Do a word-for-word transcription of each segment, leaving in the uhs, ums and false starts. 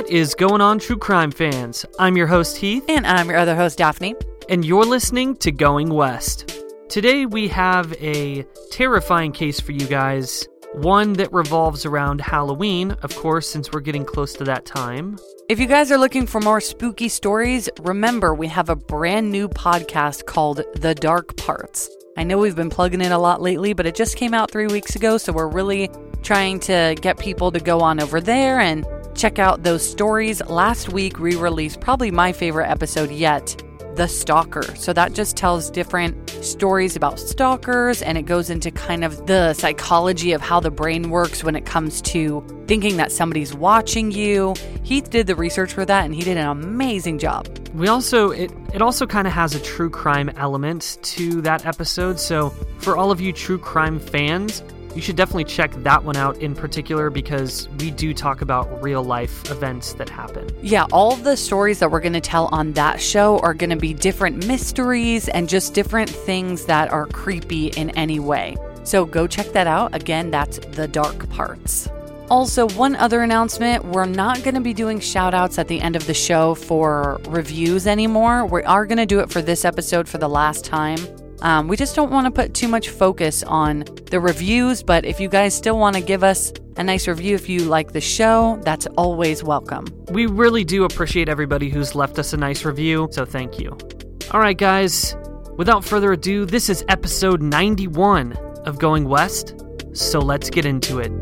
What is going on, true crime fans? I'm your host, Heath. And I'm your other host, Daphne. And you're listening to Going West. Today we have a terrifying case for you guys. One that revolves around Halloween, of course, since we're getting close to that time. If you guys are looking for more spooky stories, remember we have a brand new podcast called The Dark Parts. I know we've been plugging it a lot lately, but it just came out three weeks ago, so we're really trying to get people to go on over there and check out those stories. Last week, we released probably my favorite episode yet, The Stalker. So that just tells different stories about stalkers, and it goes into kind of the psychology of how the brain works when it comes to thinking that somebody's watching you. Heath did the research for that, and he did an amazing job. We also, it, it also kind of has a true crime element to that episode. So for all of you true crime fans, you should definitely check that one out in particular because we do talk about real life events that happen. Yeah, all of the stories that we're going to tell on that show are going to be different mysteries and just different things that are creepy in any way. So go check that out. Again, that's The Dark Parts. Also, one other announcement, we're not going to be doing shout outs at the end of the show for reviews anymore. We are going to do it for this episode for the last time. Um, we just don't want to put too much focus on the reviews, but if you guys still want to give us a nice review if you like the show, that's always welcome. We really do appreciate everybody who's left us a nice review, so thank you. All right, guys, without further ado, this is episode ninety-one of Going West, so let's get into it.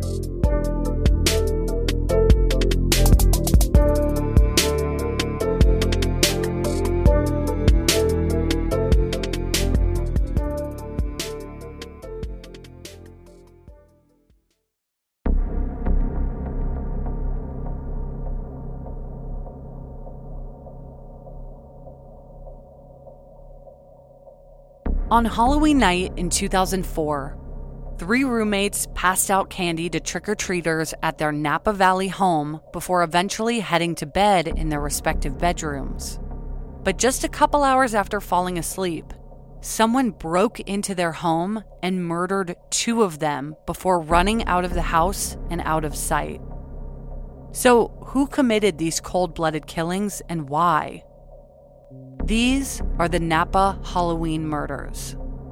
On Halloween night in two thousand four, three roommates passed out candy to trick-or-treaters at their Napa Valley home before eventually heading to bed in their respective bedrooms. But just a couple hours after falling asleep, someone broke into their home and murdered two of them before running out of the house and out of sight. So, who committed these cold-blooded killings and why? These are the Napa Halloween murders.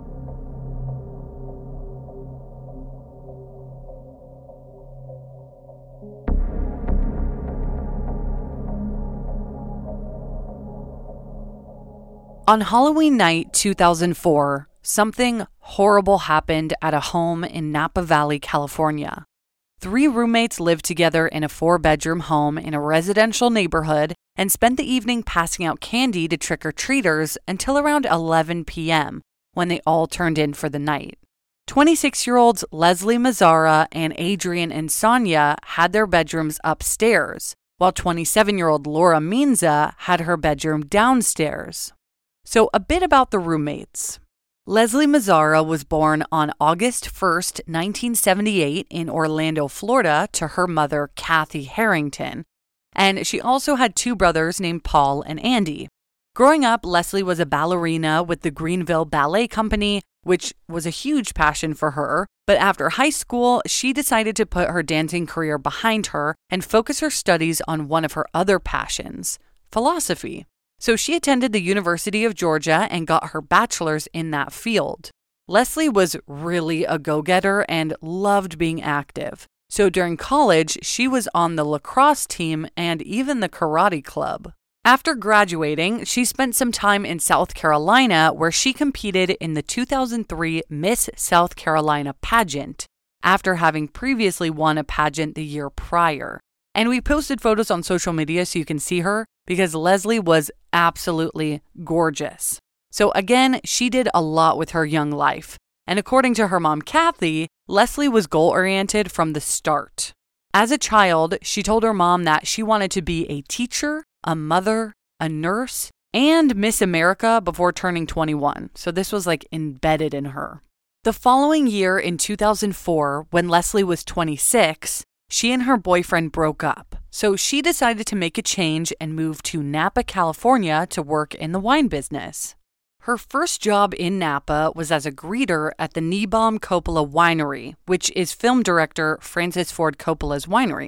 On Halloween night two thousand four, something horrible happened at a home in Napa Valley, California. Three roommates lived together in a four-bedroom home in a residential neighborhood and spent the evening passing out candy to trick-or-treaters until around eleven p.m., when they all turned in for the night. twenty-six-year-olds Leslie Mazzara and Adrian Insania had their bedrooms upstairs, while twenty-seven-year-old Laura Minza had her bedroom downstairs. So a bit about the roommates. Leslie Mazzara was born on August first, nineteen seventy-eight in Orlando, Florida, to her mother, Kathy Harrington, and she also had two brothers named Paul and Andy. Growing up, Leslie was a ballerina with the Greenville Ballet Company, which was a huge passion for her, but after high school, she decided to put her dancing career behind her and focus her studies on one of her other passions, philosophy. So she attended the University of Georgia and got her bachelor's in that field. Leslie was really a go-getter and loved being active. So during college, she was on the lacrosse team and even the karate club. After graduating, she spent some time in South Carolina where she competed in the two thousand three Miss South Carolina pageant, after having previously won a pageant the year prior. And we posted photos on social media so you can see her because Leslie was absolutely gorgeous. So again, she did a lot with her young life. And according to her mom, Kathy, Leslie was goal-oriented from the start. As a child, she told her mom that she wanted to be a teacher, a mother, a nurse, and Miss America before turning twenty-one. So this was like embedded in her. The following year in two thousand four, when Leslie was twenty-six, she and her boyfriend broke up. So she decided to make a change and move to Napa, California to work in the wine business. Her first job in Napa was as a greeter at the Niebaum Coppola Winery, which is film director Francis Ford Coppola's winery.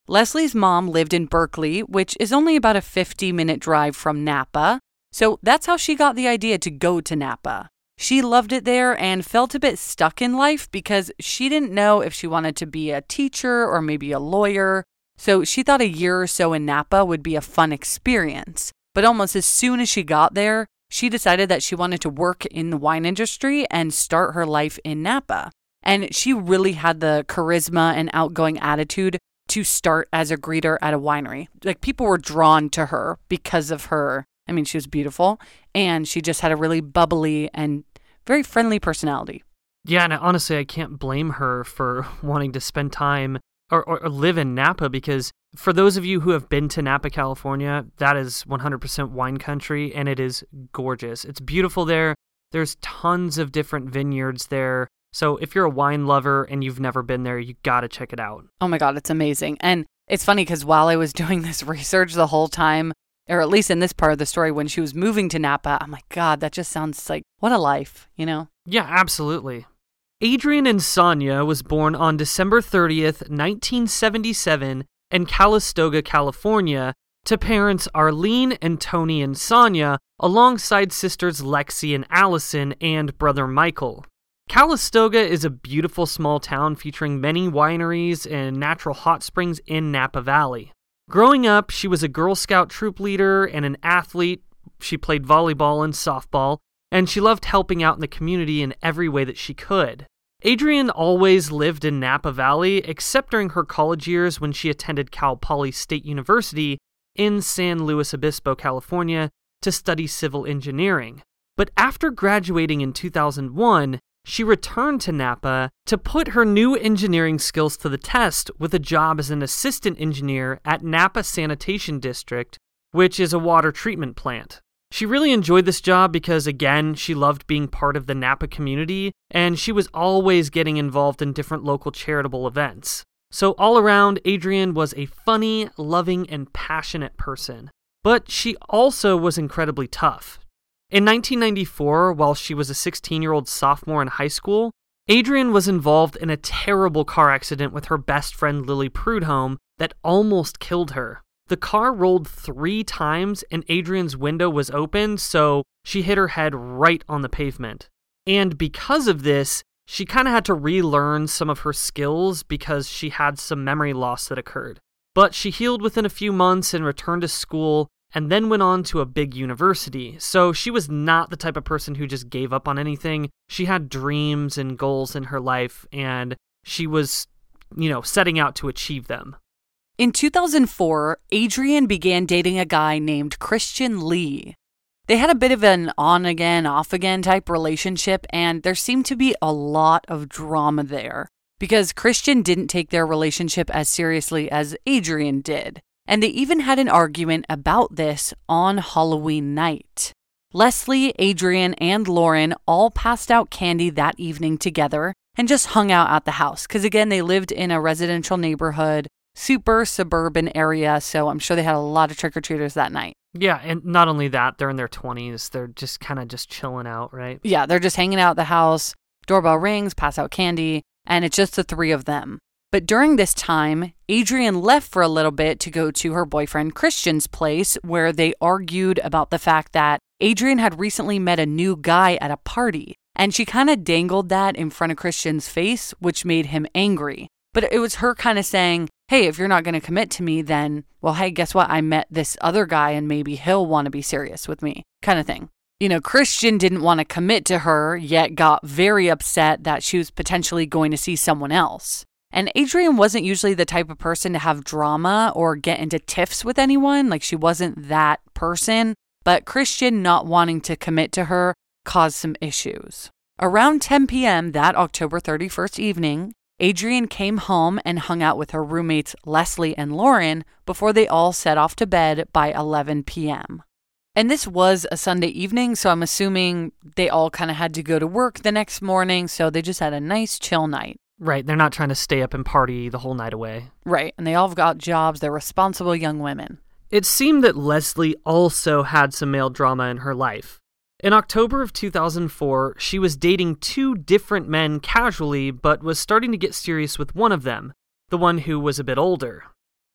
Leslie's mom lived in Berkeley, which is only about a fifty-minute drive from Napa, so that's how she got the idea to go to Napa. She loved it there and felt a bit stuck in life because she didn't know if she wanted to be a teacher or maybe a lawyer, so she thought a year or so in Napa would be a fun experience. But almost as soon as she got there, she decided that she wanted to work in the wine industry and start her life in Napa. And she really had the charisma and outgoing attitude to start as a greeter at a winery. Like, people were drawn to her because of her. I mean, she was beautiful, and she just had a really bubbly and very friendly personality. Yeah, and honestly, I can't blame her for wanting to spend time or, or, or live in Napa, because for those of you who have been to Napa, California, that is one hundred percent wine country, and it is gorgeous. It's beautiful there. There's tons of different vineyards there. So if you're a wine lover and you've never been there, you got to check it out. Oh my God, it's amazing. And it's funny because while I was doing this research the whole time, or at least in this part of the story, when she was moving to Napa, I'm like, God, that just sounds like, what a life, you know? Yeah, absolutely. Adrienne Insania was born on December thirtieth, nineteen seventy-seven in Calistoga, California, to parents Arlene and Tony Insania, alongside sisters Lexi and Allison and brother Michael. Calistoga is a beautiful small town featuring many wineries and natural hot springs in Napa Valley. Growing up, she was a Girl Scout troop leader and an athlete. She played volleyball and softball, and she loved helping out in the community in every way that she could. Adrienne always lived in Napa Valley, except during her college years when she attended Cal Poly State University in San Luis Obispo, California, to study civil engineering. But after graduating in two thousand one, she returned to Napa to put her new engineering skills to the test with a job as an assistant engineer at Napa Sanitation District, which is a water treatment plant. She really enjoyed this job because, again, she loved being part of the Napa community, and she was always getting involved in different local charitable events. So all around, Adrienne was a funny, loving, and passionate person. But she also was incredibly tough. In nineteen ninety-four, while she was a sixteen-year-old sophomore in high school, Adrienne was involved in a terrible car accident with her best friend Lily Prudhomme that almost killed her. The car rolled three times and Adrienne's window was open, so she hit her head right on the pavement. And because of this, she kind of had to relearn some of her skills because she had some memory loss that occurred. But she healed within a few months and returned to school, and then went on to a big university. So she was not the type of person who just gave up on anything. She had dreams and goals in her life, and she was, you know, setting out to achieve them. In two thousand four, Adrienne began dating a guy named Christian Lee. They had a bit of an on-again, off-again type relationship, and there seemed to be a lot of drama there, because Christian didn't take their relationship as seriously as Adrienne did. And they even had an argument about this on Halloween night. Leslie, Adrienne, and Lauren all passed out candy that evening together and just hung out at the house. Because again, they lived in a residential neighborhood, super suburban area, so I'm sure they had a lot of trick-or-treaters that night. Yeah, and not only that, they're in their twenties. They're just kind of just chilling out, right? Yeah, they're just hanging out at the house, doorbell rings, pass out candy, and it's just the three of them. But during this time, Adrienne left for a little bit to go to her boyfriend Christian's place, where they argued about the fact that Adrienne had recently met a new guy at a party, and she kind of dangled that in front of Christian's face, which made him angry. But it was her kind of saying, hey, if you're not going to commit to me, then, well, hey, guess what? I met this other guy and maybe he'll want to be serious with me, kind of thing. You know, Christian didn't want to commit to her, yet got very upset that she was potentially going to see someone else. And Adrienne wasn't usually the type of person to have drama or get into tiffs with anyone. Like, she wasn't that person. But Christian not wanting to commit to her caused some issues. Around ten p.m. that October thirty-first evening, Adrienne came home and hung out with her roommates Leslie and Lauren before they all set off to bed by eleven p.m. And this was a Sunday evening, so I'm assuming they all kind of had to go to work the next morning, so they just had a nice chill night. Right, they're not trying to stay up and party the whole night away. Right, and they all got jobs. They're responsible young women. It seemed that Leslie also had some male drama in her life. In October of two thousand four, she was dating two different men casually, but was starting to get serious with one of them, the one who was a bit older.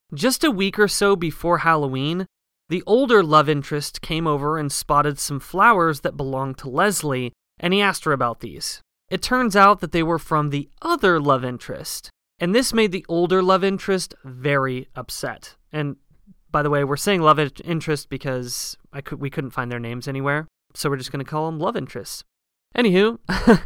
Just a week or so before Halloween, the older love interest came over and spotted some flowers that belonged to Leslie, and he asked her about these. It turns out that they were from the other love interest, and this made the older love interest very upset. And by the way, we're saying love interest because I could, we couldn't find their names anywhere, so we're just going to call them love interests. Anywho,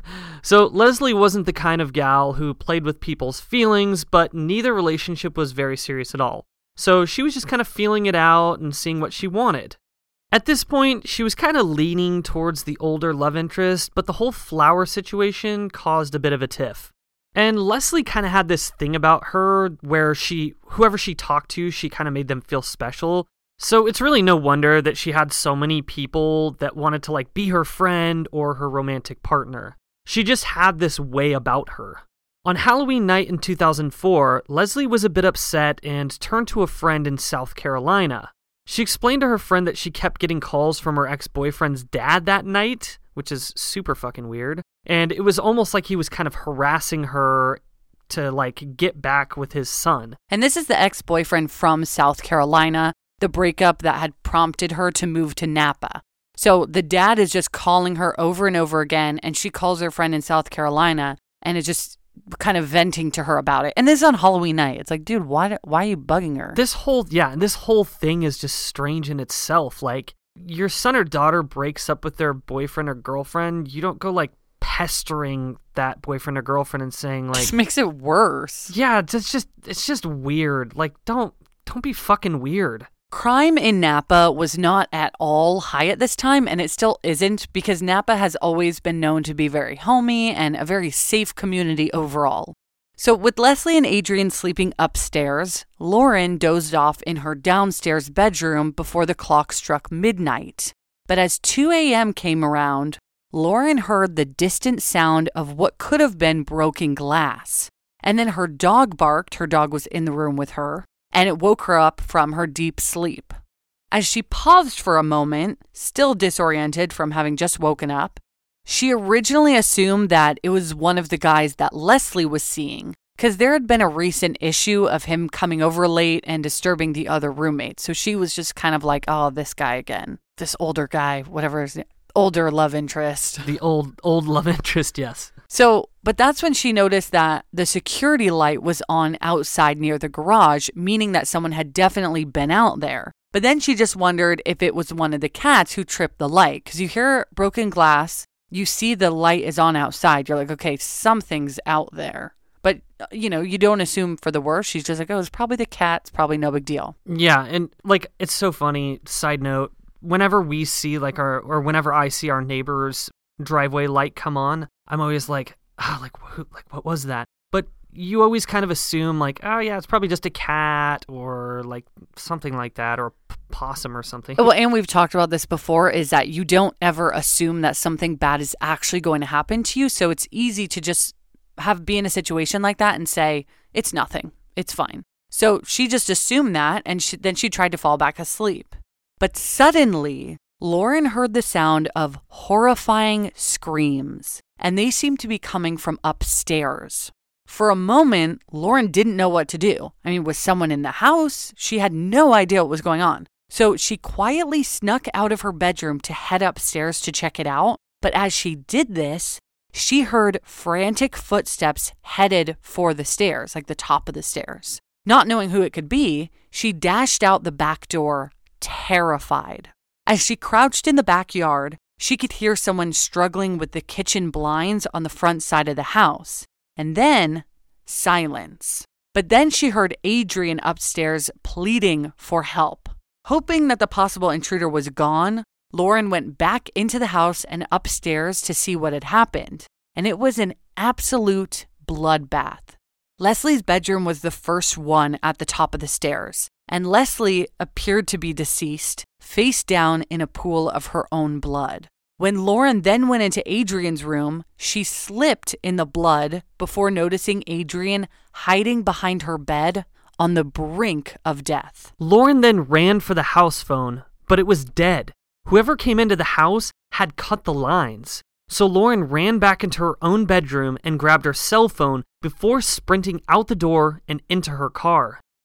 so Leslie wasn't the kind of gal who played with people's feelings, but neither relationship was very serious at all. So she was just kind of feeling it out and seeing what she wanted. At this point, she was kind of leaning towards the older love interest, but the whole flower situation caused a bit of a tiff. And Leslie kind of had this thing about her where she, whoever she talked to, she kind of made them feel special. So it's really no wonder that she had so many people that wanted to like be her friend or her romantic partner. She just had this way about her. On Halloween night in two thousand four, Leslie was a bit upset and turned to a friend in South Carolina. She explained to her friend that she kept getting calls from her ex-boyfriend's dad that night, which is super fucking weird. And it was almost like he was kind of harassing her to like get back with his son. And this is the ex-boyfriend from South Carolina, the breakup that had prompted her to move to Napa. So the dad is just calling her over and over again, and she calls her friend in South Carolina and is just kind of venting to her about it. And this is on Halloween night. It's like, dude, why why are you bugging her? This whole, yeah, this whole thing is just strange in itself. Like, your son or daughter breaks up with their boyfriend or girlfriend, you don't go like pestering that boyfriend or girlfriend and saying like, just makes it worse. Yeah, it's just it's just weird. Like, don't don't be fucking weird. Crime in Napa was not at all high at this time, and it still isn't, because Napa has always been known to be very homey and a very safe community overall. So with Leslie and Adrian sleeping upstairs, Lauren dozed off in her downstairs bedroom before the clock struck midnight. But as two a.m. came around, Lauren heard the distant sound of what could have been broken glass. And then her dog barked. Her dog was in the room with her, and it woke her up from her deep sleep. As she paused for a moment, still disoriented from having just woken up, she originally assumed that it was one of the guys that Leslie was seeing, because there had been a recent issue of him coming over late and disturbing the other roommates. So she was just kind of like, oh, this guy again, this older guy, whatever his name, older love interest. The old, old love interest, yes. So, but that's when she noticed that the security light was on outside near the garage, meaning that someone had definitely been out there. But then she just wondered if it was one of the cats who tripped the light, because you hear broken glass, you see the light is on outside. You're like, okay, something's out there. But, you know, you don't assume for the worst. She's just like, oh, it's probably the cat. It's probably no big deal. Yeah, and like, it's so funny. Side note, whenever we see like our, or whenever I see our neighbor's driveway light come on, I'm always like, oh, like, who, like, what was that? But you always kind of assume like, oh yeah, it's probably just a cat or like something like that, or a possum or something. Well, and we've talked about this before, is that you don't ever assume that something bad is actually going to happen to you. So it's easy to just have be in a situation like that and say, it's nothing, it's fine. So she just assumed that, and she, then she tried to fall back asleep. But suddenly, Lauren heard the sound of horrifying screams, and they seemed to be coming from upstairs. For a moment, Lauren didn't know what to do. I mean, was someone in the house? She had no idea what was going on. So she quietly snuck out of her bedroom to head upstairs to check it out. But as she did this, she heard frantic footsteps headed for the stairs, like the top of the stairs. Not knowing who it could be, she dashed out the back door, terrified. As she crouched in the backyard, she could hear someone struggling with the kitchen blinds on the front side of the house. And then, silence. But then she heard Adrian upstairs pleading for help. Hoping that the possible intruder was gone, Lauren went back into the house and upstairs to see what had happened. And it was an absolute bloodbath. Leslie's bedroom was the first one at the top of the stairs, and Leslie appeared to be deceased, face down in a pool of her own blood. When Lauren then went into Adrian's room, she slipped in the blood before noticing Adrian hiding behind her bed on the brink of death. Lauren then ran for the house phone, but it was dead. Whoever came into the house had cut the lines. So Lauren ran back into her own bedroom and grabbed her cell phone before sprinting out the door and into her car.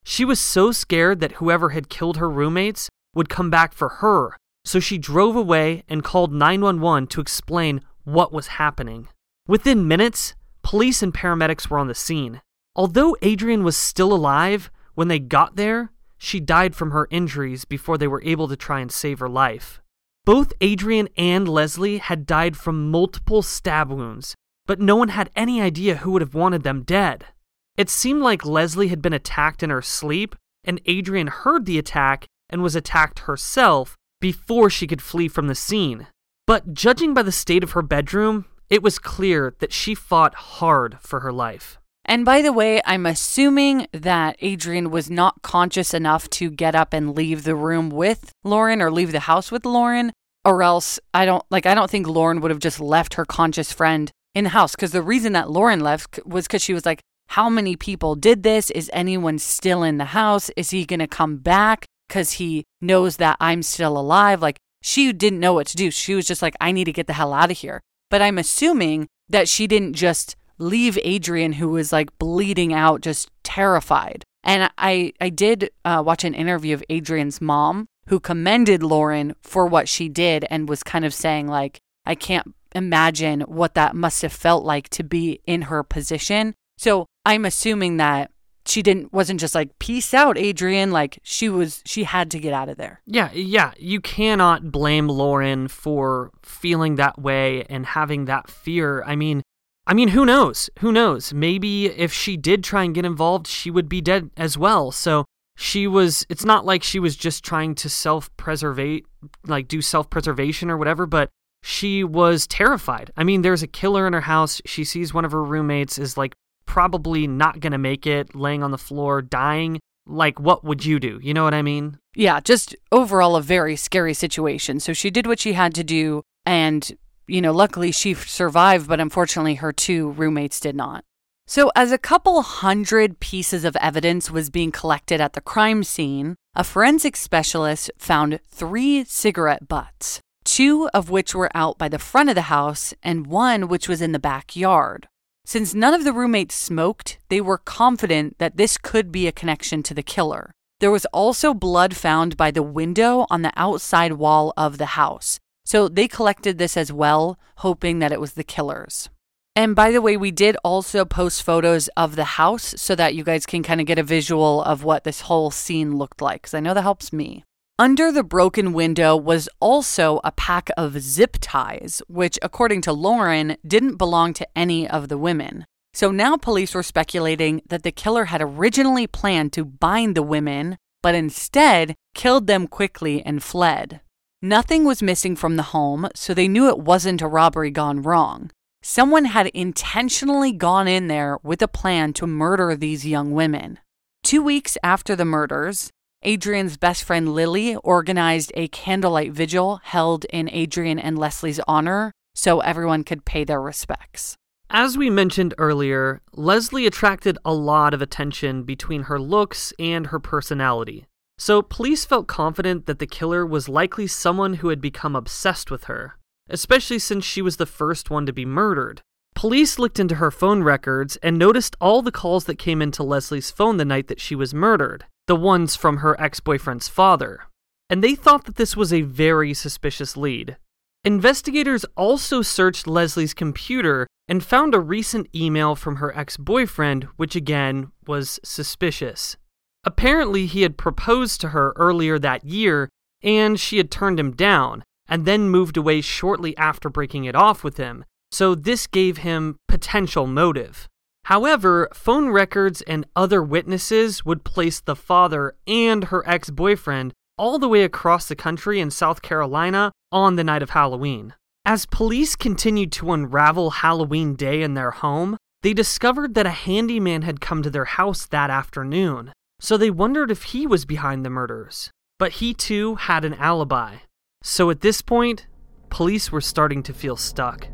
She was so scared that whoever had killed her roommates would come back for her, so she drove away and called nine one one to explain what was happening. Within minutes, police and paramedics were on the scene. Although Adrian was still alive, when they got there, she died from her injuries before they were able to try and save her life. Both Adrian and Leslie had died from multiple stab wounds, but no one had any idea who would have wanted them dead. It seemed like Leslie had been attacked in her sleep, and Adrian heard the attack and was attacked herself before she could flee from the scene. But judging by the state of her bedroom, it was clear that she fought hard for her life. And by the way, I'm assuming that Adrian was not conscious enough to get up and leave the room with Lauren or leave the house with Lauren, or else I don't like I don't think Lauren would have just left her conscious friend in the house, because the reason that Lauren left was because she was like, how many people did this? Is anyone still in the house? Is he going to come back because he knows that I'm still alive? Like, she didn't know what to do. She was just like, I need to get the hell out of here. But I'm assuming that she didn't just leave Adrian, who was like bleeding out, just terrified. And I, I did uh, watch an interview of Adrian's mom, who commended Lauren for what she did and was kind of saying like, I can't imagine what that must have felt like to be in her position. So I'm assuming that she didn't wasn't just like, peace out, Adrian. Like, she was she had to get out of there. Yeah, yeah. You cannot blame Lauren for feeling that way and having that fear. I mean, I mean, who knows? Who knows? Maybe if she did try and get involved, she would be dead as well. So she was, it's not like she was just trying to self-preservate, like do self-preservation or whatever, but she was terrified. I mean, there's a killer in her house. She sees one of her roommates is like probably not going to make it, laying on the floor, dying. Like, what would you do? You know what I mean? Yeah, just overall a very scary situation. So she did what she had to do, and you know, luckily she survived, but unfortunately her two roommates did not. So as a couple hundred pieces of evidence was being collected at the crime scene, a forensic specialist found three cigarette butts, two of which were out by the front of the house and one which was in the backyard. Since none of the roommates smoked, they were confident that this could be a connection to the killer. There was also blood found by the window on the outside wall of the house. So they collected this as well, hoping that it was the killer's. And by the way, we did also post photos of the house so that you guys can kind of get a visual of what this whole scene looked like, because I know that helps me. Under the broken window was also a pack of zip ties, which, according to Lauren, didn't belong to any of the women. So now police were speculating that the killer had originally planned to bind the women, but instead killed them quickly and fled. Nothing was missing from the home, so they knew it wasn't a robbery gone wrong. Someone had intentionally gone in there with a plan to murder these young women. Two weeks after the murders, Adrian's best friend Lily organized a candlelight vigil held in Adrian and Leslie's honor so everyone could pay their respects. As we mentioned earlier, Leslie attracted a lot of attention between her looks and her personality. So police felt confident that the killer was likely someone who had become obsessed with her, especially since she was the first one to be murdered. Police looked into her phone records and noticed all the calls that came into Leslie's phone the night that she was murdered, the ones from her ex-boyfriend's father. And they thought that this was a very suspicious lead. Investigators also searched Leslie's computer and found a recent email from her ex-boyfriend, which again was suspicious. Apparently, he had proposed to her earlier that year, and she had turned him down, and then moved away shortly after breaking it off with him, so this gave him potential motive. However, phone records and other witnesses would place the father and her ex-boyfriend all the way across the country in South Carolina on the night of Halloween. As police continued to unravel Halloween Day in their home, they discovered that a handyman had come to their house that afternoon. So they wondered if he was behind the murders. But he too had an alibi. So at this point, police were starting to feel stuck.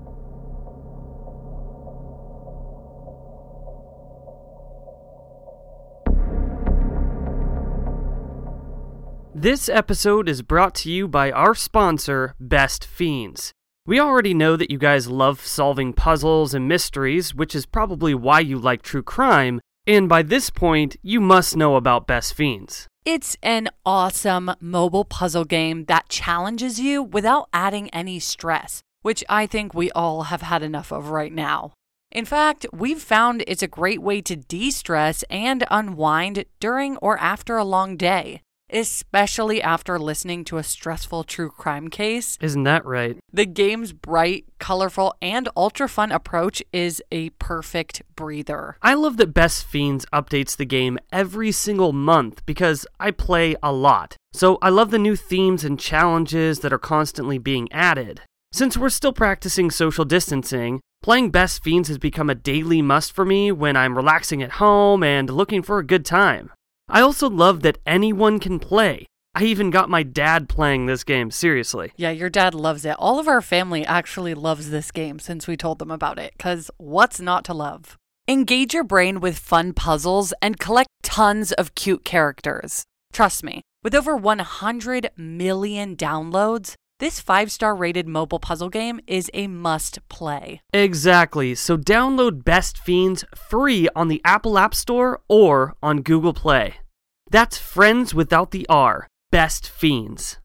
This episode is brought to you by our sponsor, Best Fiends. We already know that you guys love solving puzzles and mysteries, which is probably why you like true crime, And by this point, you must know about Best Fiends. It's an awesome mobile puzzle game that challenges you without adding any stress, which I think we all have had enough of right now. In fact, we've found it's a great way to de-stress and unwind during or after a long day, especially after listening to a stressful true crime case. Isn't that right? The game's bright, colorful, and ultra-fun approach is a perfect breather. I love that Best Fiends updates the game every single month because I play a lot. So I love the new themes and challenges that are constantly being added. Since we're still practicing social distancing, playing Best Fiends has become a daily must for me when I'm relaxing at home and looking for a good time. I also love that anyone can play. I even got my dad playing this game, seriously. Yeah, your dad loves it. All of our family actually loves this game since we told them about it, because what's not to love? Engage your brain with fun puzzles and collect tons of cute characters. Trust me, with over one hundred million downloads, this five-star rated mobile puzzle game is a must-play. Exactly, so download Best Fiends free on the Apple App Store or on Google Play. That's friends without the R, Best Fiends.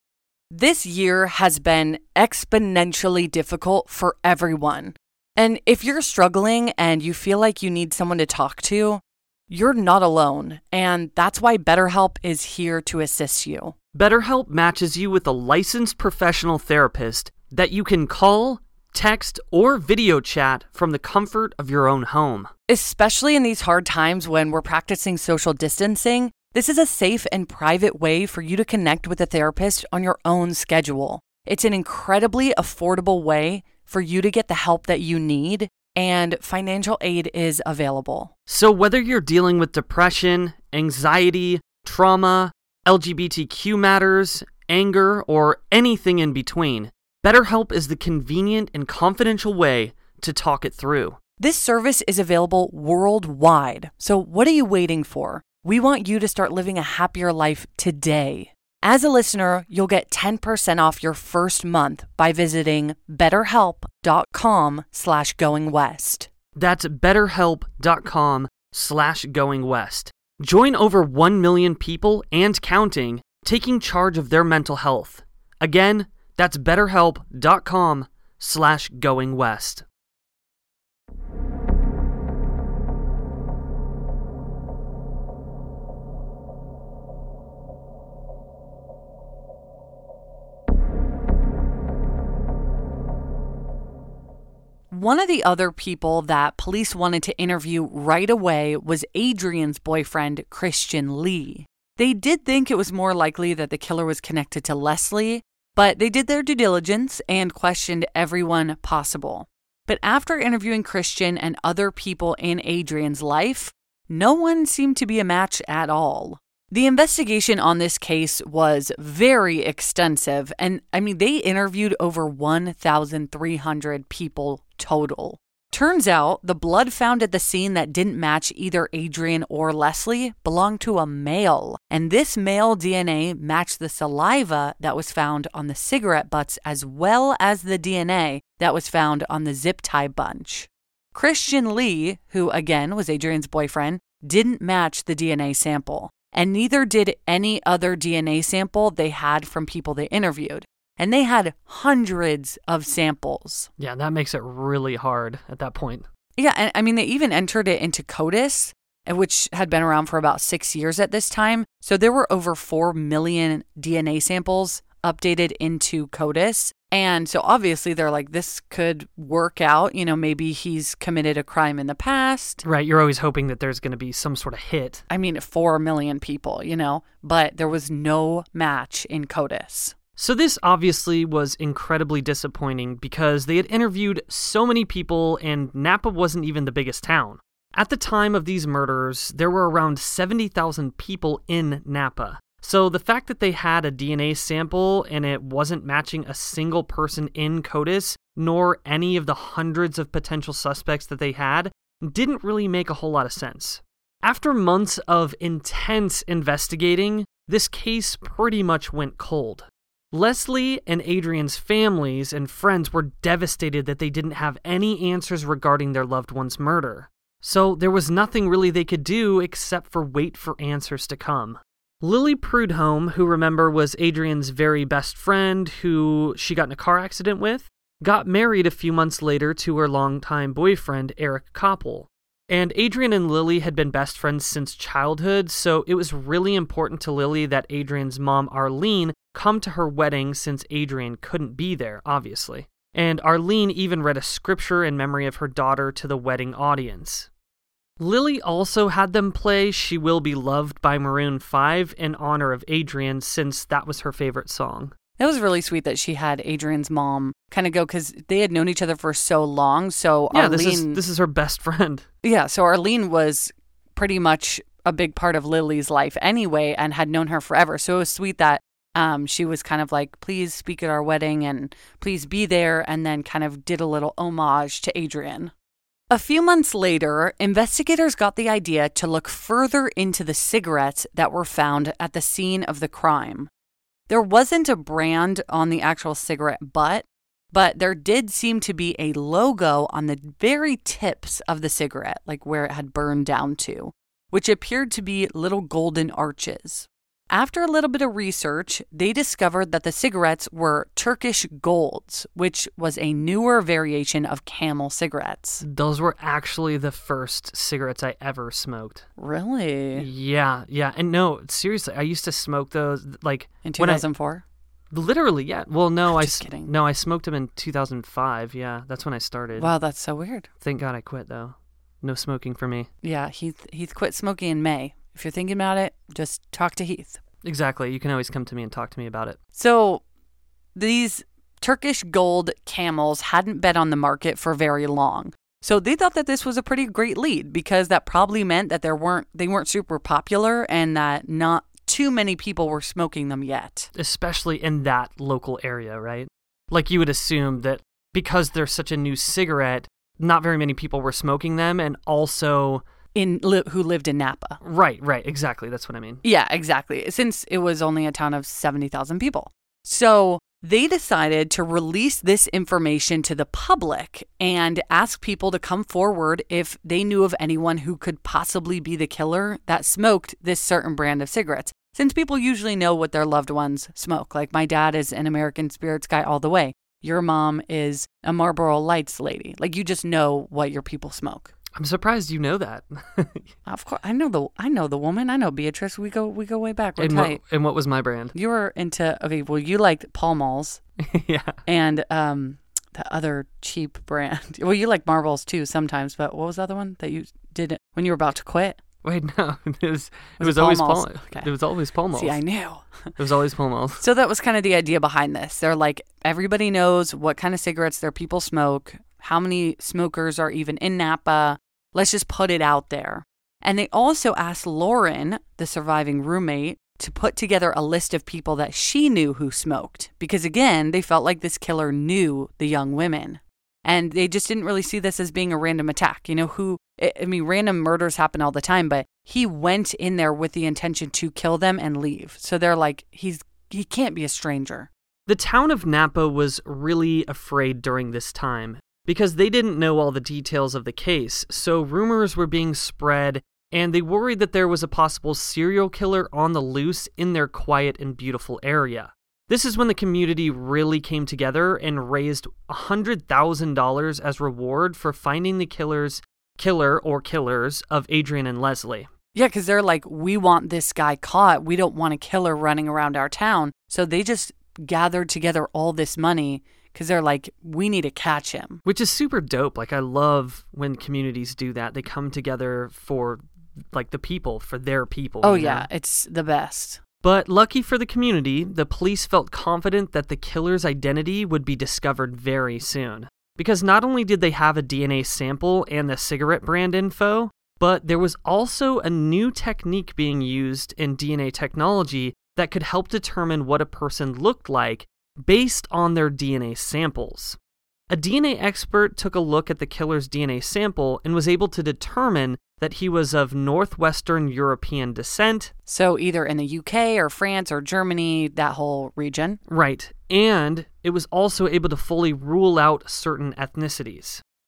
This year has been exponentially difficult for everyone. And if you're struggling and you feel like you need someone to talk to, you're not alone, and that's why BetterHelp is here to assist you. BetterHelp matches you with a licensed professional therapist that you can call, text, or video chat from the comfort of your own home. Especially in these hard times when we're practicing social distancing, this is a safe and private way for you to connect with a therapist on your own schedule. It's an incredibly affordable way for you to get the help that you need, and financial aid is available. So whether you're dealing with depression, anxiety, trauma, L G B T Q matters, anger, or anything in between, BetterHelp is the convenient and confidential way to talk it through. This service is available worldwide, so what are you waiting for? We want you to start living a happier life today. As a listener, you'll get ten percent off your first month by visiting betterhelp.com slash going west. That's betterhelp.com slash going west. Join over one million people and counting, taking charge of their mental health. Again, that's betterhelp.com slash going west. One of the other people that police wanted to interview right away was Adrian's boyfriend, Christian Lee. They did think it was more likely that the killer was connected to Leslie, but they did their due diligence and questioned everyone possible. But after interviewing Christian and other people in Adrian's life, no one seemed to be a match at all. The investigation on this case was very extensive, and I mean, they interviewed over one thousand three hundred people total. Turns out, the blood found at the scene that didn't match either Adrian or Leslie belonged to a male, and this male D N A matched the saliva that was found on the cigarette butts as well as the D N A that was found on the zip tie bunch. Christian Lee, who again was Adrian's boyfriend, didn't match the D N A sample. And neither did any other D N A sample they had from people they interviewed. And they had hundreds of samples. Yeah, that makes it really hard at that point. Yeah, and I mean, they even entered it into CODIS, which had been around for about six years at this time. So there were over four million D N A samples updated into CODIS. And so obviously they're like, this could work out. You know, maybe he's committed a crime in the past. Right. You're always hoping that there's going to be some sort of hit. I mean, four million people, you know, but there was no match in CODIS. So this obviously was incredibly disappointing because they had interviewed so many people and Napa wasn't even the biggest town. At the time of these murders, there were around seventy thousand people in Napa. So the fact that they had a D N A sample and it wasn't matching a single person in CODIS, nor any of the hundreds of potential suspects that they had, didn't really make a whole lot of sense. After months of intense investigating, this case pretty much went cold. Leslie and Adrian's families and friends were devastated that they didn't have any answers regarding their loved one's murder. So there was nothing really they could do except for wait for answers to come. Lily Prudhomme, who remember was Adrian's very best friend who she got in a car accident with, got married a few months later to her longtime boyfriend, Eric Koppel. And Adrian and Lily had been best friends since childhood, so it was really important to Lily that Adrian's mom, Arlene, come to her wedding since Adrian couldn't be there, obviously. And Arlene even read a scripture in memory of her daughter to the wedding audience. Lily also had them play She Will Be Loved by Maroon five in honor of Adrian, since that was her favorite song. It was really sweet that she had Adrian's mom kind of go, because they had known each other for so long. So yeah, Arlene, this is this is her best friend. Yeah, so Arlene was pretty much a big part of Lily's life anyway, and had known her forever. So it was sweet that um, she was kind of like, please speak at our wedding and please be there, and then kind of did a little homage to Adrian. A few months later, investigators got the idea to look further into the cigarettes that were found at the scene of the crime. There wasn't a brand on the actual cigarette butt, but there did seem to be a logo on the very tips of the cigarette, like where it had burned down to, which appeared to be little golden arches. After a little bit of research, they discovered that the cigarettes were Turkish Golds, which was a newer variation of Camel cigarettes. Those were actually the first cigarettes I ever smoked. Really? Yeah, yeah. And no, seriously, I used to smoke those like in two thousand four? Literally, yeah. Well, no, I'm I just kidding. No, I smoked them in two thousand five. Yeah, that's when I started. Wow, that's so weird. Thank God I quit though. No smoking for me. Yeah, Heath Heath quit smoking in May. If you're thinking about it, just talk to Heath. Exactly. You can always come to me and talk to me about it. So these Turkish Gold Camels hadn't been on the market for very long. So they thought that this was a pretty great lead, because that probably meant that there weren't they weren't super popular and that not too many people were smoking them yet. Especially in that local area, right? Like you would assume that because they're such a new cigarette, not very many people were smoking them, and also in li- who lived in Napa. Right, right, exactly. That's what I mean. Yeah, exactly. Since it was only a town of seventy thousand people. So they decided to release this information to the public and ask people to come forward if they knew of anyone who could possibly be the killer that smoked this certain brand of cigarettes. Since people usually know what their loved ones smoke. Like my dad is an American Spirits guy all the way. Your mom is a Marlboro Lights lady. Like you just know what your people smoke. I'm surprised you know that. Of course, I know the I know the woman. I know Beatrice. We go we go way back. We're and, tight. what, and what was my brand? You were into okay. Well, you liked Pall Malls. Yeah. And um, the other cheap brand. Well, you like Marlboros too sometimes. But what was the other one that you did when you were about to quit? Wait, no. It was it, was was Pall always Malls. Pall. Okay. It was always Pall Malls. See, I knew. It was always Pall Malls. So that was kind of the idea behind this. They're like, everybody knows what kind of cigarettes their people smoke. How many smokers are even in Napa? Let's just put it out there. And they also asked Lauren, the surviving roommate, to put together a list of people that she knew who smoked. Because again, they felt like this killer knew the young women. And they just didn't really see this as being a random attack. You know, who, I mean, random murders happen all the time, but he went in there with the intention to kill them and leave. So they're like, he's he can't be a stranger. The town of Napa was really afraid during this time, because they didn't know all the details of the case, so rumors were being spread, and they worried that there was a possible serial killer on the loose in their quiet and beautiful area. This is when the community really came together and raised one hundred thousand dollars as reward for finding the killers, killer or killers of Adrian and Leslie. Yeah, because they're like, we want this guy caught. We don't want a killer running around our town. So they just gathered together all this money because they're like, we need to catch him. Which is super dope. Like, I love when communities do that. They come together for, like, the people, for their people. Oh, you yeah. know? It's the best. But lucky for the community, the police felt confident that the killer's identity would be discovered very soon. Because not only did they have a D N A sample and the cigarette brand info, but there was also a new technique being used in D N A technology that could help determine what a person looked like based on their D N A samples. A D N A expert took a look at the killer's D N A sample and was able to determine that he was of Northwestern European descent. So either in the U K or France or Germany, that whole region. Right. And it was also able to fully rule out certain ethnicities.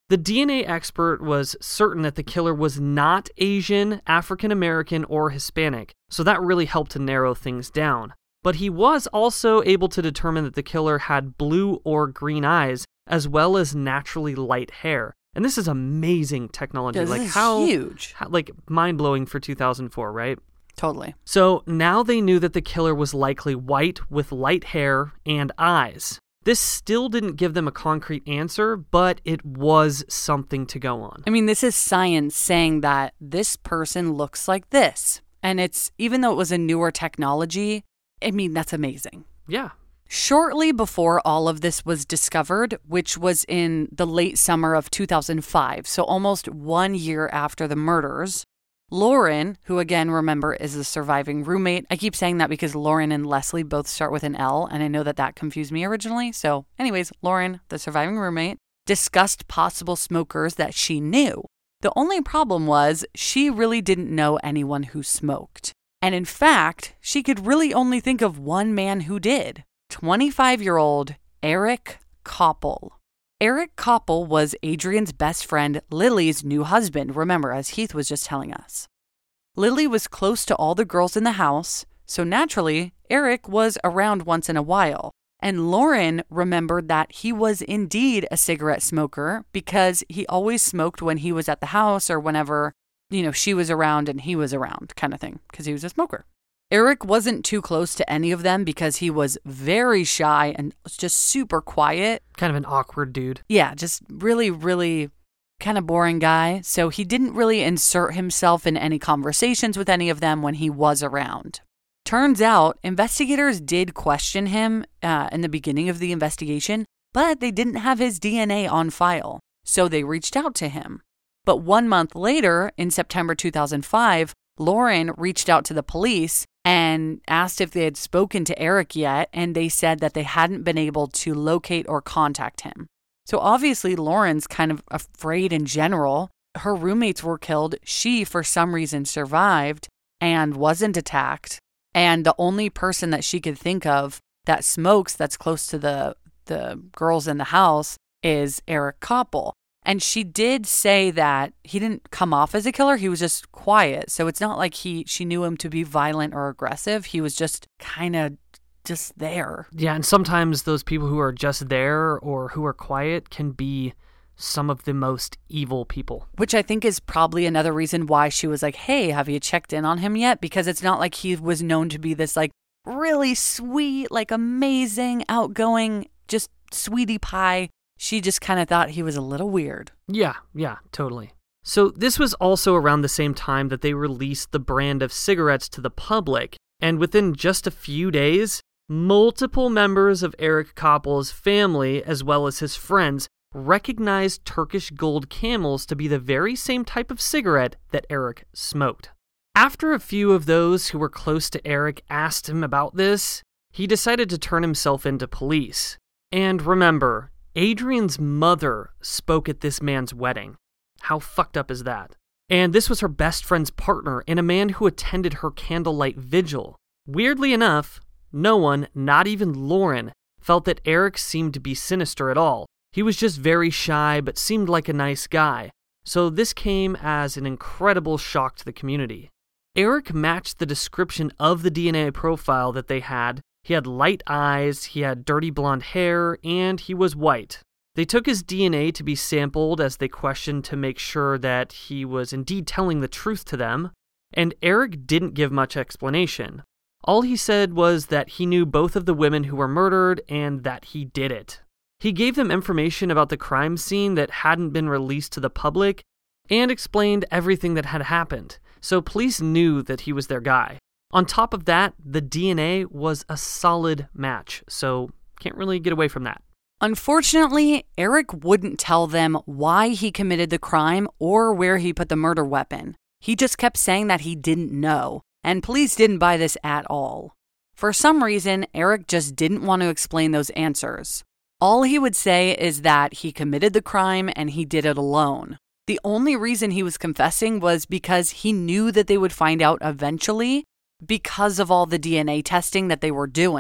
The D N A expert was certain that the killer was not Asian, African American, or Hispanic, so that really helped to narrow things down. But he was also able to determine that the killer had blue or green eyes, as well as naturally light hair. And this is amazing technology. This like is how huge. How, like mind-blowing for two thousand four, right? Totally. So now they knew that the killer was likely white with light hair and eyes. This still didn't give them a concrete answer, but it was something to go on. I mean, this is science saying that this person looks like this. And it's, even though it was a newer technology, I mean, that's amazing. Yeah. Shortly before all of this was discovered, which was in the late summer of two thousand five, so almost one year after the murders, Lauren, who again, remember, is the surviving roommate. I keep saying that because Lauren and Leslie both start with an L, and I know that that confused me originally. So anyways, Lauren, the surviving roommate, discussed possible smokers that she knew. The only problem was she really didn't know anyone who smoked. And in fact, she could really only think of one man who did. twenty-five-year-old Eric Koppel. Eric Koppel was Adrian's best friend, Lily's new husband, remember, as Heath was just telling us. Lily was close to all the girls in the house, so naturally, Eric was around once in a while. And Lauren remembered that he was indeed a cigarette smoker because he always smoked when he was at the house or whenever, you know, she was around and he was around kind of thing, because he was a smoker. Eric wasn't too close to any of them because he was very shy and just super quiet. Kind of an awkward dude. Yeah, just really, really kind of boring guy. So he didn't really insert himself in any conversations with any of them when he was around. Turns out, investigators did question him uh, in the beginning of the investigation, but they didn't have his D N A on file. So they reached out to him. But one month later, in September two thousand five, Lauren reached out to the police and asked if they had spoken to Eric yet, and they said that they hadn't been able to locate or contact him. So obviously, Lauren's kind of afraid in general. Her roommates were killed. She, for some reason, survived and wasn't attacked. And the only person that she could think of that smokes that's close to the, the girls in the house is Eric Koppel. And she did say that he didn't come off as a killer. He was just quiet. So it's not like he she knew him to be violent or aggressive. He was just kind of just there. Yeah, and sometimes those people who are just there or who are quiet can be some of the most evil people. Which I think is probably another reason why she was like, hey, have you checked in on him yet? Because it's not like he was known to be this like really sweet, like amazing, outgoing, just sweetie pie. She just kind of thought he was a little weird. Yeah, yeah, totally. So this was also around the same time that they released the brand of cigarettes to the public, and within just a few days, multiple members of Eric Koppel's family, as well as his friends, recognized Turkish Gold Camels to be the very same type of cigarette that Eric smoked. After a few of those who were close to Eric asked him about this, he decided to turn himself into police. And remember, Adrian's mother spoke at this man's wedding. How fucked up is that? And this was her best friend's partner and a man who attended her candlelight vigil. Weirdly enough, no one, not even Lauren, felt that Eric seemed to be sinister at all. He was just very shy but seemed like a nice guy. So this came as an incredible shock to the community. Eric matched the description of the D N A profile that they had. He had light eyes, he had dirty blonde hair, and he was white. They took his D N A to be sampled as they questioned to make sure that he was indeed telling the truth to them, and Eric didn't give much explanation. All he said was that he knew both of the women who were murdered and that he did it. He gave them information about the crime scene that hadn't been released to the public and explained everything that had happened, so police knew that he was their guy. On top of that, the D N A was a solid match, so can't really get away from that. Unfortunately, Eric wouldn't tell them why he committed the crime or where he put the murder weapon. He just kept saying that he didn't know, and police didn't buy this at all. For some reason, Eric just didn't want to explain those answers. All he would say is that he committed the crime and he did it alone. The only reason he was confessing was because he knew that they would find out eventually, because of all the D N A testing that they were doing.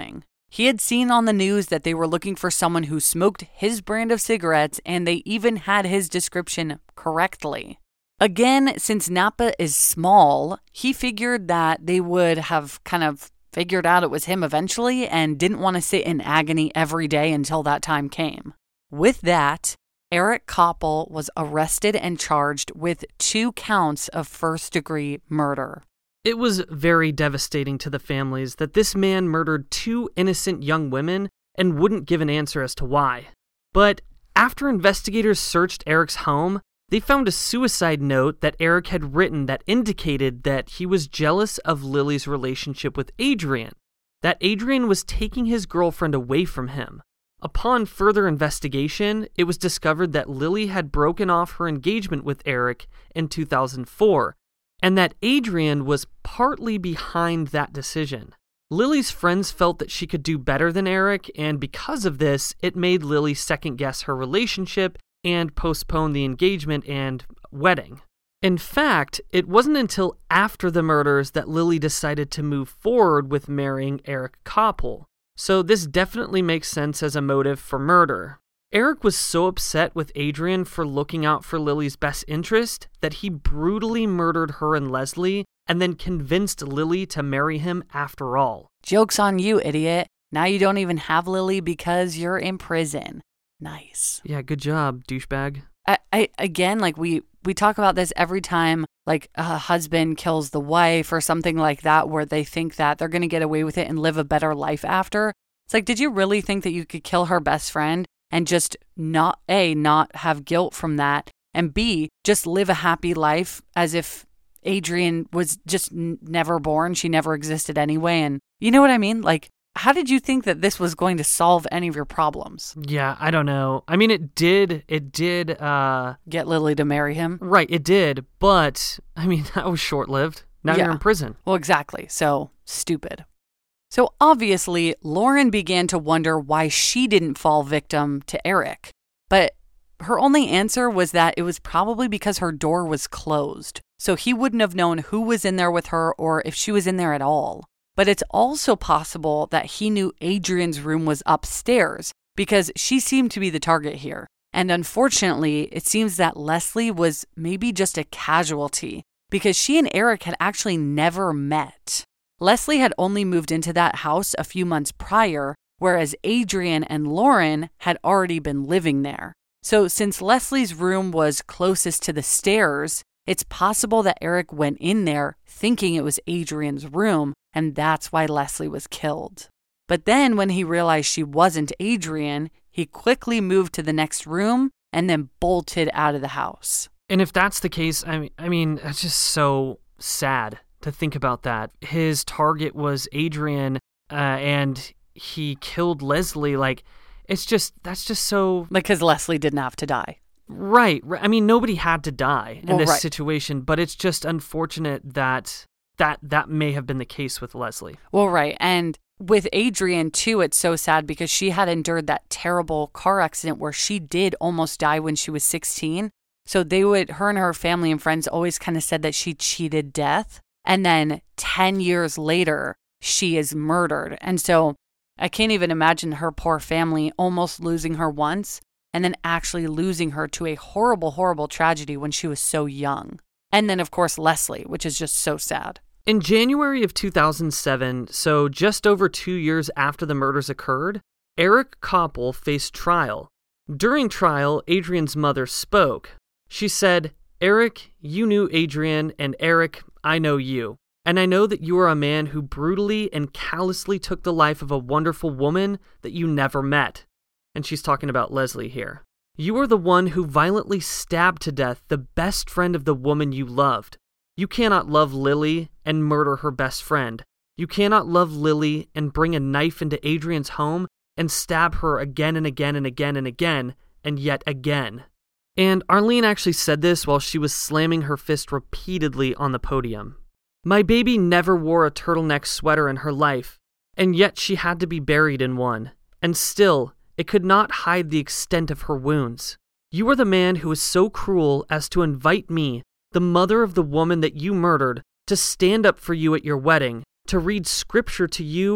He had seen on the news that they were looking for someone who smoked his brand of cigarettes, and they even had his description correctly. Again, since Napa is small, he figured that they would have kind of figured out it was him eventually and didn't want to sit in agony every day until that time came. With that, Eric Koppel was arrested and charged with two counts of first-degree murder. It was very devastating to the families that this man murdered two innocent young women and wouldn't give an answer as to why. But after investigators searched Eric's home, they found a suicide note that Eric had written that indicated that he was jealous of Lily's relationship with Adrian, that Adrian was taking his girlfriend away from him. Upon further investigation, it was discovered that Lily had broken off her engagement with Eric in two thousand four, and that Adrian was partly behind that decision. Lily's friends felt that she could do better than Eric, and because of this, it made Lily second-guess her relationship and postpone the engagement and wedding. In fact, it wasn't until after the murders that Lily decided to move forward with marrying Eric Koppel, so this definitely makes sense as a motive for murder. Eric was so upset with Adrian for looking out for Lily's best interest that he brutally murdered her and Leslie and then convinced Lily to marry him after all. Joke's on you, idiot. Now you don't even have Lily because you're in prison. Nice. Yeah, good job, douchebag. I, I again, like we, we talk about this every time, like a husband kills the wife or something like that, where they think that they're going to get away with it and live a better life after. It's like, did you really think that you could kill her best friend and just not, A, not have guilt from that, and B, just live a happy life as if Adrian was just n- never born, she never existed anyway, and you know what I mean? Like, how did you think that this was going to solve any of your problems? Yeah, I don't know. I mean, it did, it did, uh... Get Lily to marry him? Right, it did, but, I mean, that was short-lived. Now yeah. You're in prison. Well, exactly. So, stupid. So, obviously, Lauren began to wonder why she didn't fall victim to Eric. But her only answer was that it was probably because her door was closed. So he wouldn't have known who was in there with her or if she was in there at all. But it's also possible that he knew Adrian's room was upstairs because she seemed to be the target here. And unfortunately, it seems that Leslie was maybe just a casualty because she and Eric had actually never met. Leslie had only moved into that house a few months prior, whereas Adrian and Lauren had already been living there. So since Leslie's room was closest to the stairs, it's possible that Eric went in there thinking it was Adrian's room, and that's why Leslie was killed. But then when he realized she wasn't Adrian, he quickly moved to the next room and then bolted out of the house. And if that's the case, I mean, I mean, it's just so sad to think about that. His target was Adrian, uh, and he killed Leslie. Like, it's just, that's just so... Like, because Leslie didn't have to die. Right. I mean, nobody had to die in well, this right. situation, but it's just unfortunate that, that that may have been the case with Leslie. Well, right. And with Adrian, too, it's so sad because she had endured that terrible car accident where she did almost die when she was sixteen. So they would, her and her family and friends always kind of said that she cheated death. And then ten years later, she is murdered. And so I can't even imagine her poor family almost losing her once and then actually losing her to a horrible, horrible tragedy when she was so young. And then, of course, Leslie, which is just so sad. In January of two thousand seven, so just over two years after the murders occurred, Eric Koppel faced trial. During trial, Adrian's mother spoke. She said, "Eric, you knew Adrian, and Eric, I know you. And I know that you are a man who brutally and callously took the life of a wonderful woman that you never met." And she's talking about Leslie here. "You are the one who violently stabbed to death the best friend of the woman you loved. You cannot love Lily and murder her best friend. You cannot love Lily and bring a knife into Adrian's home and stab her again and again and again and again, and yet again." And Arlene actually said this while she was slamming her fist repeatedly on the podium. "My baby never wore a turtleneck sweater in her life, and yet she had to be buried in one. And still, it could not hide the extent of her wounds. You are the man who is so cruel as to invite me, the mother of the woman that you murdered, to stand up for you at your wedding, to read scripture to you,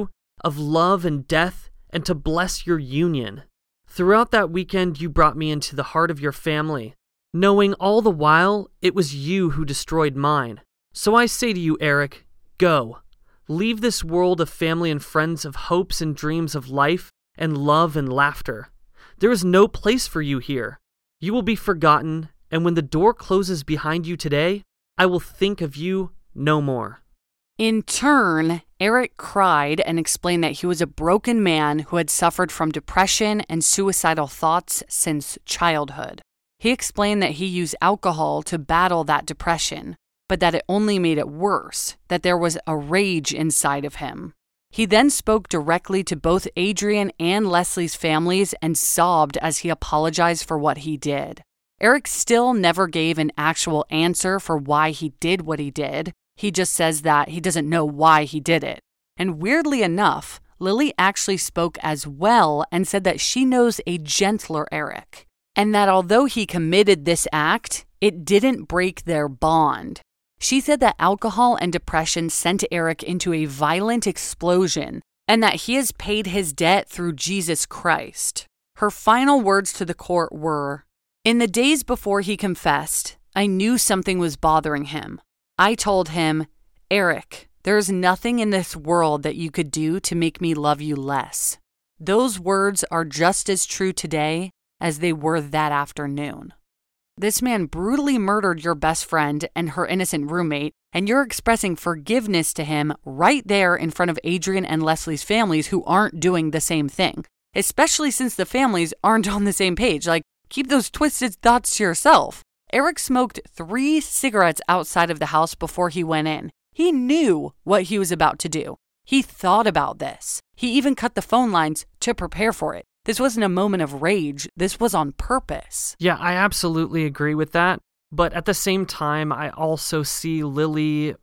of love and death and to bless your union. Throughout that weekend, you brought me into the heart of your family, knowing all the while it was you who destroyed mine. So I say to you, Eric, go. Leave this world of family and friends of hopes and dreams of life and love and laughter. There is no place for you here. You will be forgotten, and when the door closes behind you today, I will think of you no more. In turn, Eric cried and explained that he was a broken man who had suffered from depression and suicidal thoughts since childhood. He explained that he used alcohol to battle that depression, but that it only made it worse, that there was a rage inside of him. He then spoke directly to both Adrian and Leslie's families and sobbed as he apologized for what he did. Eric still never gave an actual answer for why he did what he did. He just says that he doesn't know why he did it. And weirdly enough, Lily actually spoke as well and said that she knows a gentler Eric, and that although he committed this act, it didn't break their bond. She said that alcohol and depression sent Eric into a violent explosion and that he has paid his debt through Jesus Christ. Her final words to the court were, "In the days before he confessed, I knew something was bothering him. I told him, Eric, there is nothing in this world that you could do to make me love you less." Those words are just as true today as they were that afternoon. This man brutally murdered your best friend and her innocent roommate, and you're expressing forgiveness to him right there in front of Adrian and Leslie's families who aren't doing the same thing, especially since the families aren't on the same page. Like, keep those twisted thoughts to yourself. Eric smoked three cigarettes outside of the house before he went in. He knew what he was about to do. He thought about this. He even cut the phone lines to prepare for it. This wasn't a moment of rage. This was on purpose. Yeah, I absolutely agree with that. But at the same time, I also see Lily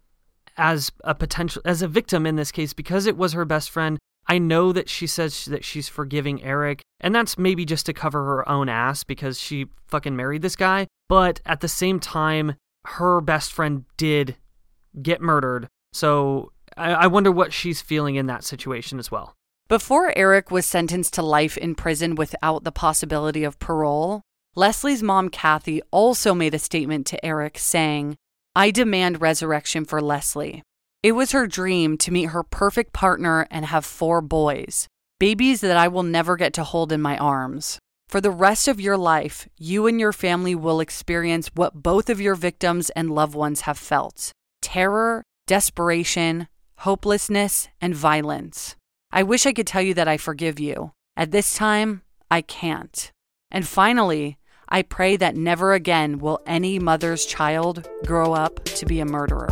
as a potential, as a victim in this case, because it was her best friend. I know that she says that she's forgiving Eric, and that's maybe just to cover her own ass because she fucking married this guy. But at the same time, her best friend did get murdered. So I, I wonder what she's feeling in that situation as well. Before Eric was sentenced to life in prison without the possibility of parole, Leslie's mom, Kathy, also made a statement to Eric saying, "I demand resurrection for Leslie. It was her dream to meet her perfect partner and have four boys, babies that I will never get to hold in my arms. For the rest of your life, you and your family will experience what both of your victims and loved ones have felt: terror, desperation, hopelessness, and violence. I wish I could tell you that I forgive you. At this time, I can't. And finally, I pray that never again will any mother's child grow up to be a murderer."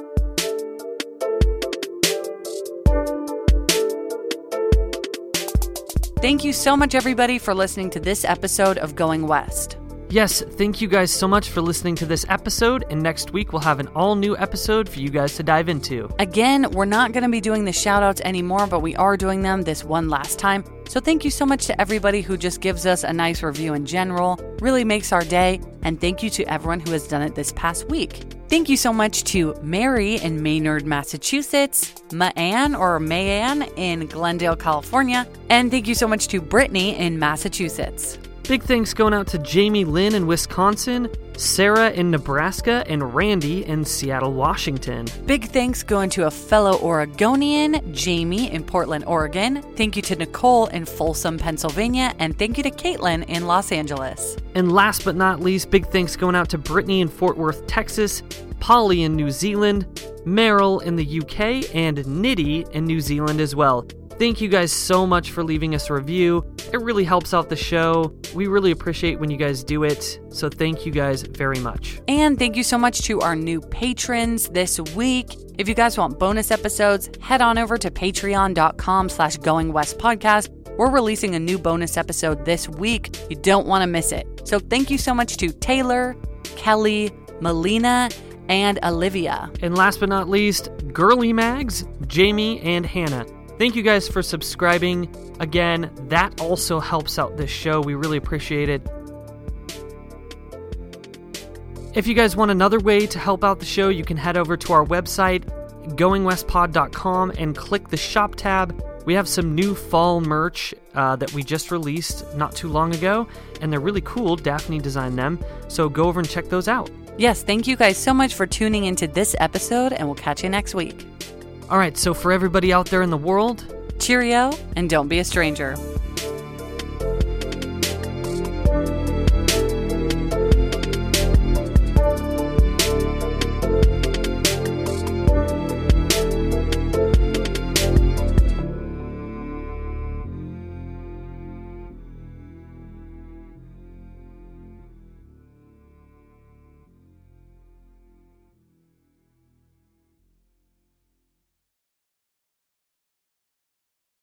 Thank you so much, everybody, for listening to this episode of Going West. Yes, thank you guys so much for listening to this episode, and next week we'll have an all-new episode for you guys to dive into. Again, we're not going to be doing the shout-outs anymore, but we are doing them this one last time. So thank you so much to everybody who just gives us a nice review in general. Really makes our day, and thank you to everyone who has done it this past week. Thank you so much to Mary in Maynard, Massachusetts, Maann or Mayann in Glendale, California, and thank you so much to Brittany in Massachusetts. Big thanks going out to Jamie Lynn in Wisconsin, Sarah in Nebraska, and Randy in Seattle, Washington. Big thanks going to a fellow Oregonian, Jamie in Portland, Oregon. Thank you to Nicole in Folsom, Pennsylvania, and thank you to Caitlin in Los Angeles. And last but not least, big thanks going out to Brittany in Fort Worth, Texas, Polly in New Zealand, Meryl in the U K, and Nitty in New Zealand as well. Thank you guys so much for leaving us a review. It really helps out the show. We really appreciate when you guys do it. So thank you guys very much. And thank you so much to our new patrons this week. If you guys want bonus episodes, head on over to patreon.com slash Going West Podcast. We're releasing a new bonus episode this week. You don't want to miss it. So thank you so much to Taylor, Kelly, Melina, and Olivia. And last but not least, Girly Mags, Jamie, and Hannah. Thank you guys for subscribing. Again, that also helps out this show. We really appreciate it. If you guys want another way to help out the show, you can head over to our website, going west pod dot com, and click the shop tab. We have some new fall merch uh, that we just released not too long ago, and they're really cool. Daphne designed them, so go over and check those out. Yes, thank you guys so much for tuning into this episode, and we'll catch you next week. All right, so for everybody out there in the world, cheerio, and don't be a stranger.